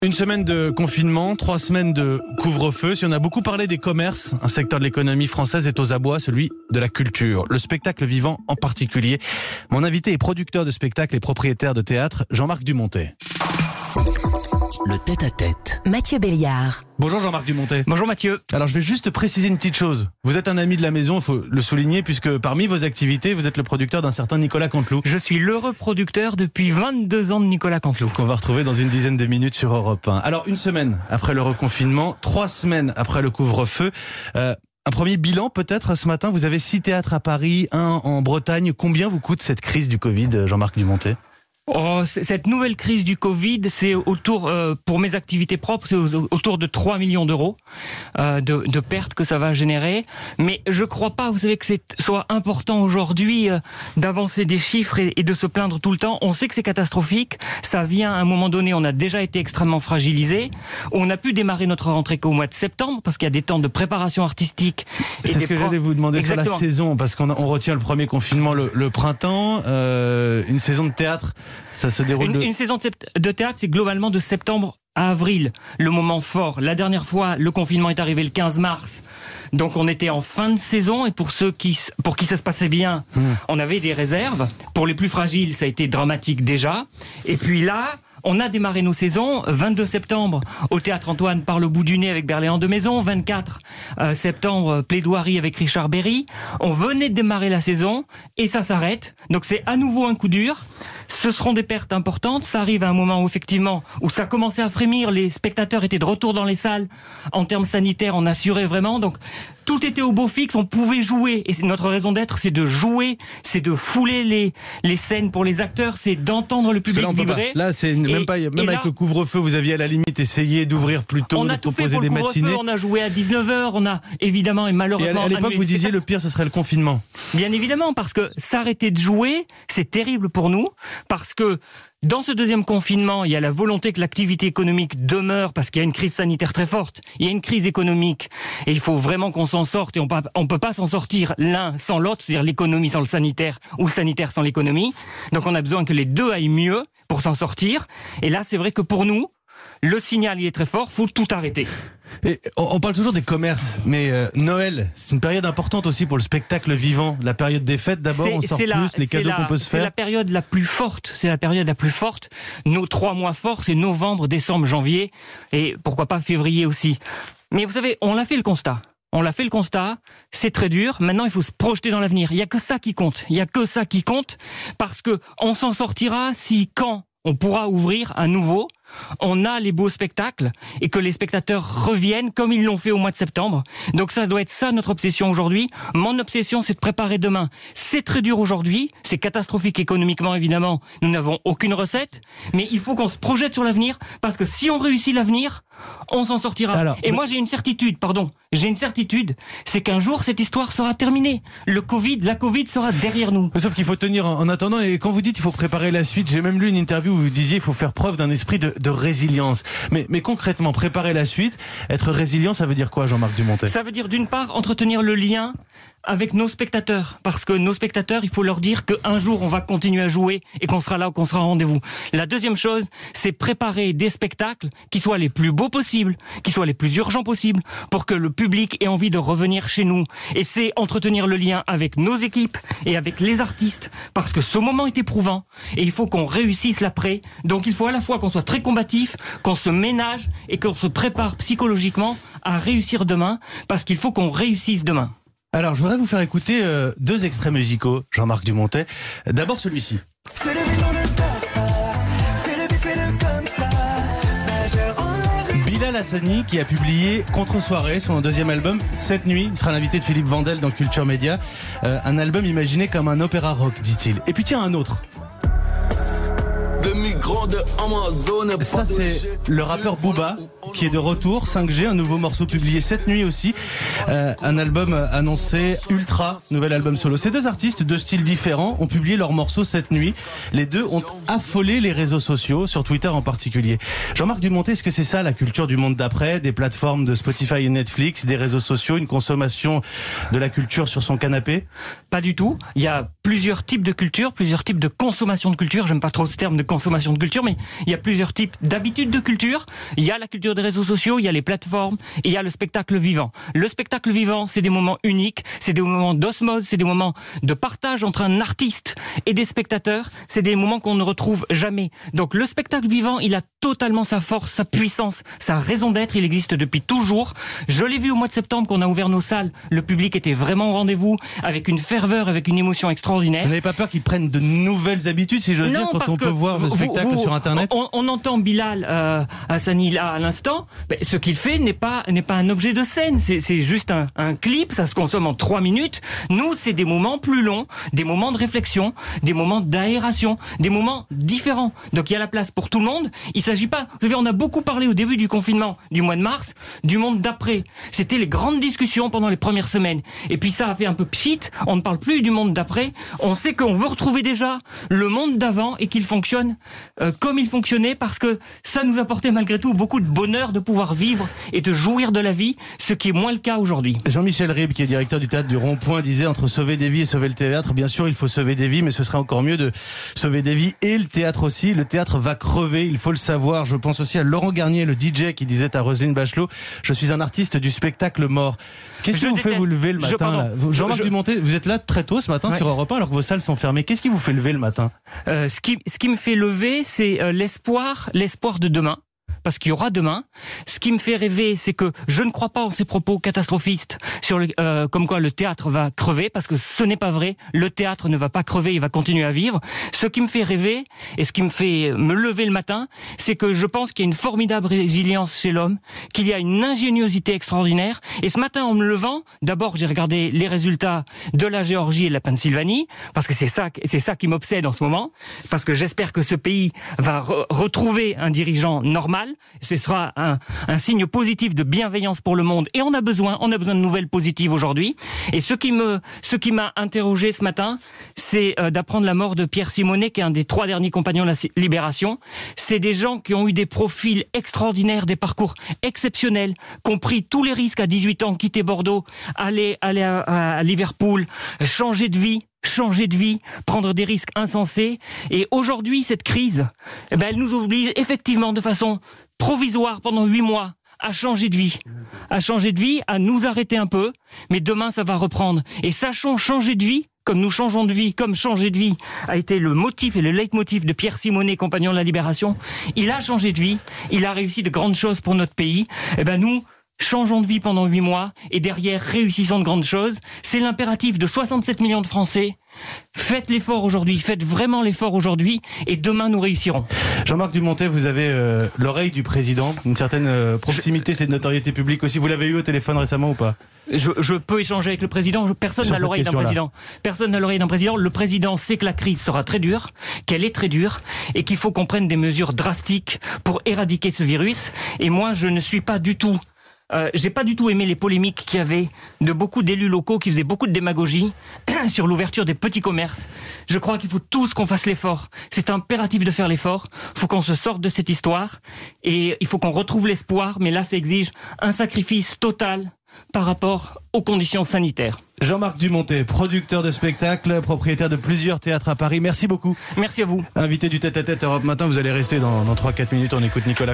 Une semaine de confinement, 3 semaines de couvre-feu. Si on a beaucoup parlé des commerces, un secteur de l'économie française est aux abois, celui de la culture, le spectacle vivant en particulier. Mon invité est producteur de spectacles et propriétaire de théâtre, Jean-Marc Dumontet. Le tête-à-tête. Mathieu Béliard. Bonjour Jean-Marc Dumontet. Bonjour Mathieu. Alors je vais juste préciser une petite chose. Vous êtes un ami de la maison, il faut le souligner, puisque parmi vos activités, vous êtes le producteur d'un certain Nicolas Canteloup. Je suis l'heureux producteur depuis 22 ans de Nicolas Canteloup. Qu'on va retrouver dans une dizaine de minutes sur Europe 1. Alors une semaine après le reconfinement, 3 semaines après le couvre-feu, un premier bilan peut-être ce matin. Vous avez 6 théâtres à Paris, 1 en Bretagne. Combien vous coûte cette crise du Covid, Jean-Marc Dumontet ? Cette nouvelle crise du Covid, c'est autour, pour mes activités propres, c'est autour de 3 millions d'euros de pertes que ça va générer. Mais je crois pas, vous savez, que c'est soit important aujourd'hui d'avancer des chiffres et de se plaindre tout le temps. On sait que c'est catastrophique. Ça vient à un moment donné, on a déjà été extrêmement fragilisé. On a pu démarrer notre rentrée qu'au mois de septembre, parce qu'il y a des temps de préparation artistique. C'est ce que j'allais vous demander. Exactement. Sur la saison, parce qu'on retient le premier confinement le printemps, une saison de théâtre. Ça se déroule une saison de théâtre, c'est globalement de septembre à avril, le moment fort. La dernière fois, le confinement est arrivé le 15 mars. Donc on était en fin de saison, et pour qui ça se passait bien, on avait des réserves. Pour les plus fragiles, ça a été dramatique déjà. Et puis là, on a démarré nos saisons, 22 septembre au Théâtre Antoine par le bout du nez avec Berléand de Maison, 24 septembre Plaidoirie avec Richard Berry. On venait de démarrer la saison et ça s'arrête. Donc c'est à nouveau un coup dur. Ce seront des pertes importantes. Ça arrive à un moment où effectivement, où ça commençait à frémir, les spectateurs étaient de retour dans les salles. En termes sanitaires, on assurait vraiment. Donc tout était au beau fixe, on pouvait jouer. Et notre raison d'être, c'est de jouer, c'est de fouler les scènes pour les acteurs, c'est d'entendre le public vibrer. Là, c'est même avec le couvre-feu, vous aviez à la limite essayé d'ouvrir plus tôt, de proposer des matinées. On a joué à 19h, on a évidemment et malheureusement... Et à l'époque, vous disiez le pire, ce serait le confinement. Bien évidemment, parce que s'arrêter de jouer, c'est terrible pour nous, parce que dans ce deuxième confinement, il y a la volonté que l'activité économique demeure parce qu'il y a une crise sanitaire très forte. Il y a une crise économique et il faut vraiment qu'on s'en sorte, et on peut pas s'en sortir l'un sans l'autre, c'est-à-dire l'économie sans le sanitaire ou le sanitaire sans l'économie. Donc on a besoin que les deux aillent mieux pour s'en sortir. Et là, c'est vrai que pour nous, le signal il est très fort, faut tout arrêter. Et on parle toujours des commerces, mais Noël, c'est une période importante aussi pour le spectacle vivant. La période des fêtes, d'abord, on sort plus, les cadeaux qu'on peut se faire. C'est la période la plus forte. C'est la période la plus forte. Nos 3 mois forts, c'est novembre, décembre, janvier, et pourquoi pas février aussi. Mais vous savez, on l'a fait le constat. C'est très dur. Maintenant, il faut se projeter dans l'avenir. Il y a que ça qui compte. Parce que on s'en sortira si, quand on pourra ouvrir à nouveau, on a les beaux spectacles et que les spectateurs reviennent comme ils l'ont fait au mois de septembre. Donc ça doit être ça notre obsession aujourd'hui. Mon obsession, c'est de préparer demain. C'est très dur aujourd'hui, c'est catastrophique économiquement évidemment. Nous n'avons aucune recette, mais il faut qu'on se projette sur l'avenir, parce que si on réussit l'avenir, on s'en sortira. Moi j'ai une certitude, c'est qu'un jour cette histoire sera terminée. La Covid sera derrière nous. Sauf qu'il faut tenir en attendant, et quand vous dites il faut préparer la suite, j'ai même lu une interview où vous disiez il faut faire preuve d'un esprit de résilience. Mais concrètement, préparer la suite, être résilient, ça veut dire quoi, Jean-Marc Dumontet ? Ça veut dire d'une part entretenir le lien avec nos spectateurs, parce que nos spectateurs, il faut leur dire qu'un jour on va continuer à jouer et qu'on sera là, qu'on sera au rendez-vous. La deuxième chose, c'est préparer des spectacles qui soient les plus beaux possibles, qui soient les plus urgents possibles, pour que le public ait envie de revenir chez nous. Et c'est entretenir le lien avec nos équipes et avec les artistes, parce que ce moment est éprouvant et il faut qu'on réussisse l'après. Donc il faut à la fois qu'on soit très combatif, qu'on se ménage et qu'on se prépare psychologiquement à réussir demain, parce qu'il faut qu'on réussisse demain. Alors, je voudrais vous faire écouter 2 extraits musicaux, Jean-Marc Dumontet. D'abord celui-ci. Bilal Hassani, qui a publié Contre-soirée, son 2e album, Cette nuit. Il sera l'invité de Philippe Vandel dans Culture Média. Un album imaginé comme un opéra rock, dit-il. Et puis tiens, un autre. Ça, c'est le rappeur Booba qui est de retour, 5G, un nouveau morceau publié cette nuit aussi, un album annoncé Ultra, nouvel album solo. Ces 2 artistes, 2 styles différents, ont publié leur morceau cette nuit. Les 2 ont affolé les réseaux sociaux, sur Twitter en particulier. Jean-Marc Dumontet, est-ce que c'est ça la culture du monde d'après, des plateformes de Spotify et Netflix, des réseaux sociaux, une consommation de la culture sur son canapé ? Pas du tout. Il y a plusieurs types de culture, plusieurs types de consommation de culture. J'aime pas trop ce terme de consommation de culture, mais il y a plusieurs types d'habitudes de culture. Il y a la culture des réseaux sociaux, il y a les plateformes, et il y a le spectacle vivant. Le spectacle vivant, c'est des moments uniques, c'est des moments d'osmose, c'est des moments de partage entre un artiste et des spectateurs, c'est des moments qu'on ne retrouve jamais. Donc le spectacle vivant, il a totalement sa force, sa puissance, sa raison d'être, il existe depuis toujours. Je l'ai vu au mois de septembre quand on a ouvert nos salles, le public était vraiment au rendez-vous, avec une ferveur, avec une émotion extraordinaire. Vous n'avez pas peur qu'ils prennent de nouvelles habitudes, si j'ose dire, quand on peut voir le spectacle sur Internet? On entend Bilal Hassani là à l'instant, ce qu'il fait n'est pas un objet de scène, c'est juste un clip, ça se consomme en 3 minutes. Nous, c'est des moments plus longs, des moments de réflexion, des moments d'aération, des moments différents. Donc il y a la place pour tout le monde. Il s'agit pas, vous savez, on a beaucoup parlé au début du confinement du mois de mars, du monde d'après. C'était les grandes discussions pendant les premières semaines. Et puis ça a fait un peu pchit, on ne parle plus du monde d'après. On sait qu'on veut retrouver déjà le monde d'avant et qu'il fonctionne comme il fonctionnait, parce que ça nous apportait malgré tout beaucoup de bonheur de pouvoir vivre et de jouir de la vie, ce qui est moins le cas aujourd'hui. Jean-Michel Ribes, qui est directeur du théâtre du Rond-Point, disait entre sauver des vies et sauver le théâtre, bien sûr il faut sauver des vies, mais ce serait encore mieux de sauver des vies et le théâtre aussi. Le théâtre va crever, il faut le savoir. Je pense aussi à Laurent Garnier, le DJ, qui disait à Roselyne Bachelot: je suis un artiste du spectacle mort. Qu'est-ce qui vous fait vous lever le matin là? Jean-Marc Dumontet, vous êtes là très tôt ce matin sur Europe 1 alors que vos salles sont fermées. Qu'est-ce qui vous fait lever le matin? Ce qui me fait lever, c'est l'espoir de demain. Parce qu'il y aura demain. Ce qui me fait rêver, c'est que je ne crois pas en ces propos catastrophistes sur comme quoi le théâtre va crever, parce que ce n'est pas vrai. Le théâtre ne va pas crever, il va continuer à vivre. Ce qui me fait rêver et ce qui me fait me lever le matin, c'est que je pense qu'il y a une formidable résilience chez l'homme, qu'il y a une ingéniosité extraordinaire. Et ce matin, en me levant, d'abord j'ai regardé les résultats de la Géorgie et de la Pennsylvanie, parce que c'est ça qui m'obsède en ce moment, parce que j'espère que ce pays va retrouver un dirigeant normal. Ce sera un signe positif de bienveillance pour le monde, et on a besoin de nouvelles positives aujourd'hui. Et ce qui m'a interrogé ce matin, c'est d'apprendre la mort de Pierre Simonet, qui est un des 3 derniers compagnons de la Libération. C'est des gens qui ont eu des profils extraordinaires, des parcours exceptionnels, qui ont pris tous les risques à 18 ans, quitter Bordeaux, aller à Liverpool, changer de vie, prendre des risques insensés. Et aujourd'hui, cette crise, elle nous oblige effectivement de façon provisoire pendant 8 mois à changer de vie, à nous arrêter un peu, mais demain ça va reprendre. Et sachons changer de vie, comme nous changeons de vie, comme changer de vie a été le motif et le leitmotiv de Pierre Simonet, compagnon de la Libération. Il a changé de vie, il a réussi de grandes choses pour notre pays. Nous, changeons de vie pendant 8 mois et derrière réussissons de grandes choses. C'est l'impératif de 67 millions de Français. Faites l'effort aujourd'hui, faites vraiment l'effort aujourd'hui, et demain nous réussirons. Jean-Marc Dumontet, vous avez l'oreille du président, une certaine proximité, c'est de notoriété publique aussi. Vous l'avez eu au téléphone récemment ou pas? Je peux échanger avec le président. Personne n'a l'oreille d'un président. Personne n'a l'oreille d'un président. Le président sait que la crise sera très dure, qu'elle est très dure, et qu'il faut qu'on prenne des mesures drastiques pour éradiquer ce virus. Et moi, je ne suis pas du tout... j'ai pas du tout aimé les polémiques qu'il y avait de beaucoup d'élus locaux qui faisaient beaucoup de démagogie sur l'ouverture des petits commerces. Je crois qu'il faut tous qu'on fasse l'effort. C'est impératif de faire l'effort. Il faut qu'on se sorte de cette histoire et il faut qu'on retrouve l'espoir. Mais là, ça exige un sacrifice total par rapport aux conditions sanitaires. Jean-Marc Dumontet, producteur de spectacles, propriétaire de plusieurs théâtres à Paris. Merci beaucoup. Merci à vous. Invité du Tête à Tête Europe Matin, vous allez rester dans 3-4 minutes. On écoute Nicolas